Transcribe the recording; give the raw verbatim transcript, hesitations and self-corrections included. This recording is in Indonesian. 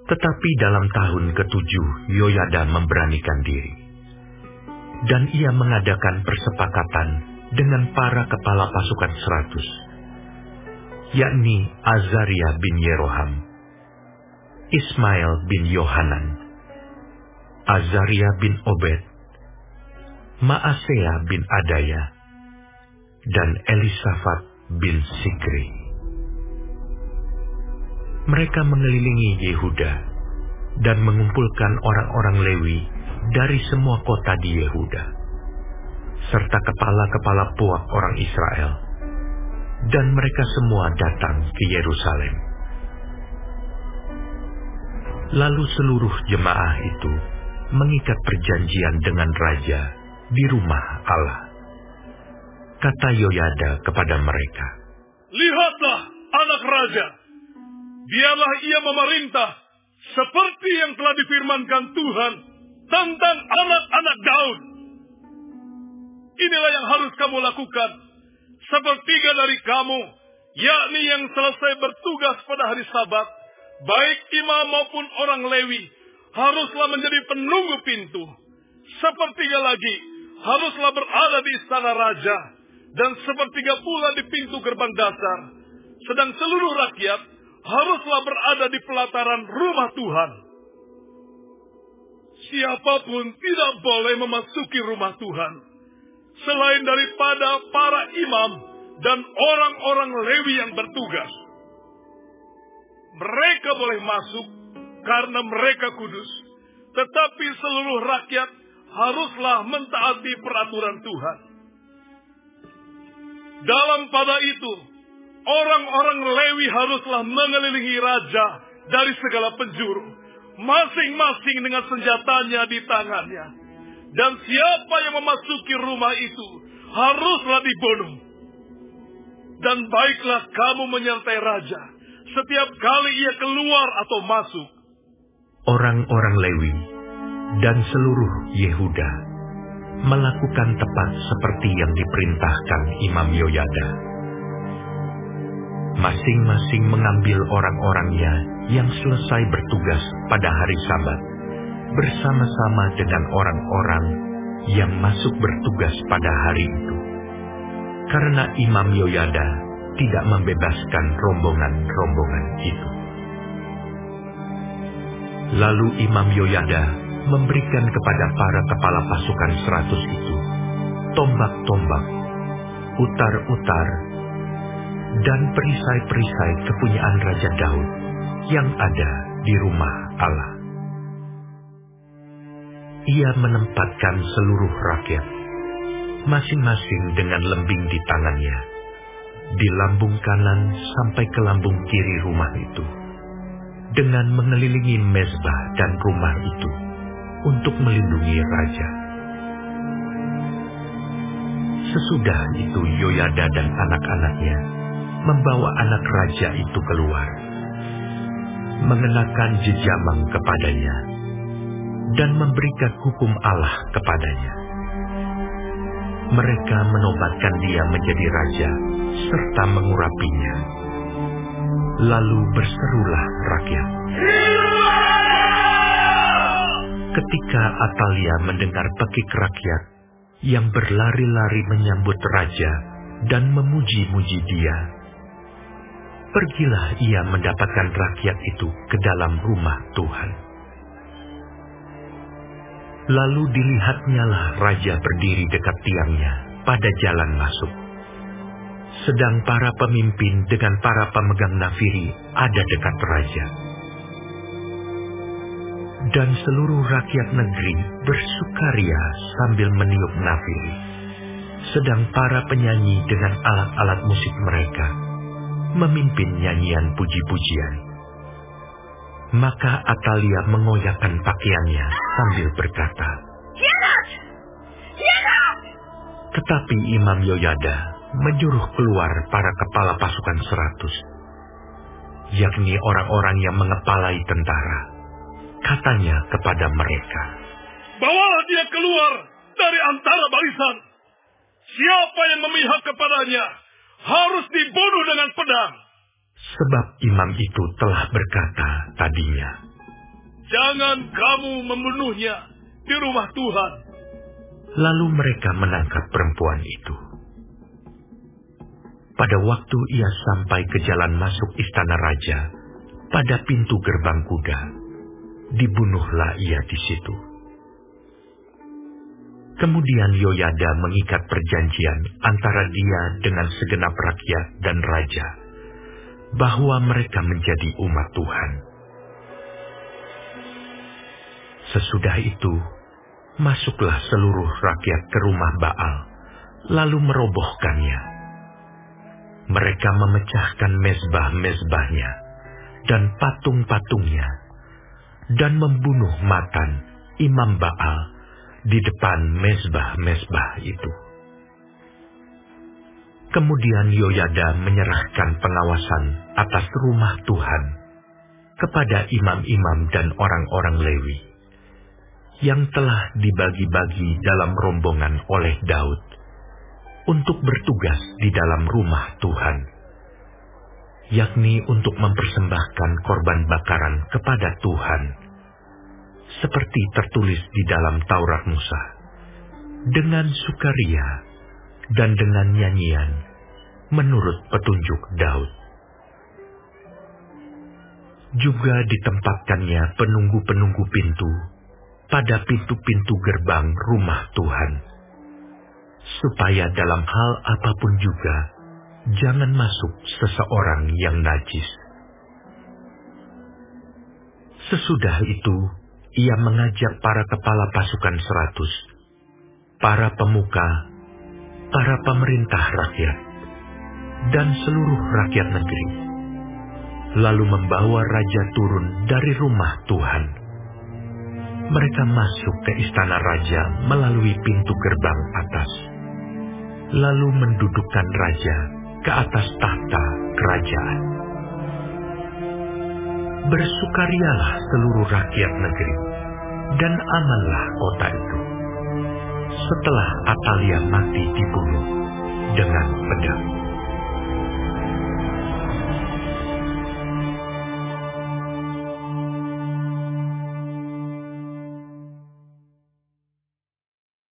Tetapi dalam tahun ketujuh Yoyada memberanikan diri, dan ia mengadakan persepakatan dengan para kepala pasukan seratus, yakni Azaria bin Yeroham, Ismail bin Yohanan, Azaria bin Obed, Maasea bin Adaya, dan Elisafat bin Sikri. Mereka mengelilingi Yehuda dan mengumpulkan orang-orang Lewi dari semua kota di Yehuda, serta kepala-kepala puak orang Israel, dan mereka semua datang ke Yerusalem. Lalu seluruh jemaah itu mengikat perjanjian dengan raja di rumah Allah. Kata Yoyada kepada mereka, "Lihatlah anak raja, biarlah ia memerintah seperti yang telah difirmankan Tuhan tentang anak-anak Daud. Inilah yang harus kamu lakukan. Sepertiga dari kamu, yakni yang selesai bertugas pada hari Sabat, baik imam maupun orang Lewi, haruslah menjadi penunggu pintu. Sepertiga lagi haruslah berada di istana raja, dan sepertiga pula di pintu gerbang dasar. Sedang seluruh rakyat haruslah berada di pelataran rumah Tuhan. Siapapun tidak boleh memasuki rumah Tuhan selain daripada para imam dan orang-orang Lewi yang bertugas. Mereka boleh masuk karena mereka kudus, tetapi seluruh rakyat haruslah mentaati peraturan Tuhan. Dalam pada itu, orang-orang Lewi haruslah mengelilingi raja dari segala penjuru, masing-masing dengan senjatanya di tangannya. Dan siapa yang memasuki rumah itu haruslah dibunuh. Dan baiklah kamu menyertai raja setiap kali ia keluar atau masuk." Orang-orang Lewi dan seluruh Yehuda melakukan tepat seperti yang diperintahkan Imam Yoyada. Masing-masing mengambil orang-orangnya yang selesai bertugas pada hari Sabat, bersama-sama dengan orang-orang yang masuk bertugas pada hari itu. Karena Imam Yoyada tidak membebaskan rombongan-rombongan itu. Lalu Imam Yoyada memberikan kepada para kepala pasukan seratus itu tombak-tombak, utar-utar, dan perisai-perisai kepunyaan Raja Daud yang ada di rumah Allah. Ia menempatkan seluruh rakyat, masing-masing dengan lembing di tangannya, di lambung kanan sampai ke lambung kiri rumah itu, dengan mengelilingi mezbah dan rumah itu untuk melindungi raja. Sesudah itu Yoyada dan anak-anaknya membawa anak raja itu keluar, mengenakan jejamang kepadanya, dan memberikan hukum Allah kepadanya. Mereka menobatkan dia menjadi raja, serta mengurapinya. Lalu berserulah rakyat. Ketika Atalia mendengar pekik rakyat yang berlari-lari menyambut raja dan memuji-muji dia, pergilah ia mendapatkan rakyat itu ke dalam rumah Tuhan. Lalu dilihatnyalah raja berdiri dekat tiangnya pada jalan masuk, sedang para pemimpin dengan para pemegang nafiri ada dekat raja. Dan seluruh rakyat negeri bersukaria sambil meniup nafiri, sedang para penyanyi dengan alat-alat musik mereka memimpin nyanyian puji-pujian. Maka Atalia mengoyakkan pakaiannya sambil berkata, "Hianat! Hianat!" Tetapi Imam Yoyada menyuruh keluar para kepala pasukan seratus, yakni orang-orang yang mengepalai tentara. Katanya kepada mereka, "Bawalah dia keluar dari antara barisan. Siapa yang memihak kepadanya harus dibunuh dengan pedang." Sebab imam itu telah berkata tadinya, jangan kamu membunuhnya di rumah Tuhan. Lalu mereka menangkap perempuan itu. Pada waktu ia sampai ke jalan masuk istana raja, pada pintu gerbang kuda, dibunuhlah ia di situ. Kemudian Yoyada mengikat perjanjian antara dia dengan segenap rakyat dan raja, bahwa mereka menjadi umat Tuhan. Sesudah itu, masuklah seluruh rakyat ke rumah Baal, lalu merobohkannya. Mereka memecahkan mezbah-mezbahnya dan patung-patungnya, dan membunuh Matan, imam Baal, di depan mezbah-mezbah itu. Kemudian Yoyada menyerahkan pengawasan atas rumah Tuhan kepada imam-imam dan orang-orang Lewi, yang telah dibagi-bagi dalam rombongan oleh Daud untuk bertugas di dalam rumah Tuhan, yakni untuk mempersembahkan korban bakaran kepada Tuhan, seperti tertulis di dalam Taurat Musa, dengan sukaria dan dengan nyanyian menurut petunjuk Daud. Juga ditempatkannya penunggu-penunggu pintu pada pintu-pintu gerbang rumah Tuhan, supaya dalam hal apapun juga jangan masuk seseorang yang najis. Sesudah itu, ia mengajak para kepala pasukan seratus, para pemuka, para pemerintah rakyat, dan seluruh rakyat negeri, lalu membawa raja turun dari rumah Tuhan. Mereka masuk ke istana raja melalui pintu gerbang atas, lalu mendudukkan raja ke atas tahta kerajaan. Bersukarialah seluruh rakyat negeri, dan amanlah kota itu, setelah Atalia mati dibunuh dengan pedang.